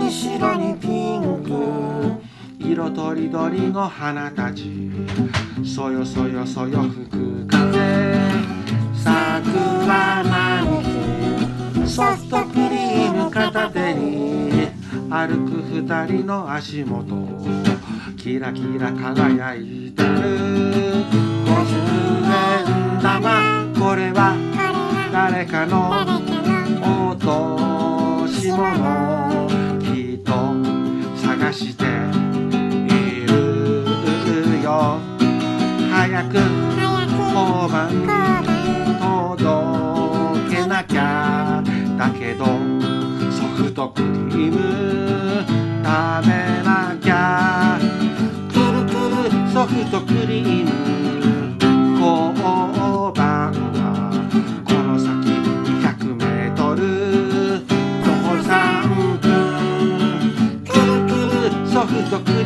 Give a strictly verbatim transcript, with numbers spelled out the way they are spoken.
に白にピンク、色とりどりの花たち、そよそよそよ吹く風、桜並木、ソフトクリーム片手に歩く二人の足元、キラキラ輝いてるごじゅうえん玉、これは誰かの落とし物、きっと探しているよ。早く交番届けなきゃ、だけどソフトクリーム食べなきゃ、くるくるソフトクリーム交番はこの先にひゃくメートル徒歩さんぷん、くるくるソフトクリーム